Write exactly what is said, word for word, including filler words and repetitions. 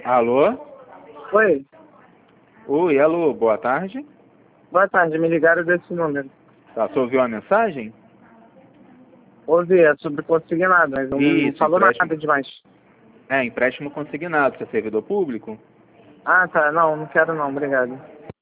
Alô? Oi, Oi, alô, boa tarde. boa tarde, me ligaram desse número. Tá, você ouviu a mensagem? Ouvi, é sobre consignado, mas não, não Isso, falou empréstimo. nada demais. É, empréstimo consignado, você é servidor público? Ah, tá, não, não quero não, obrigado.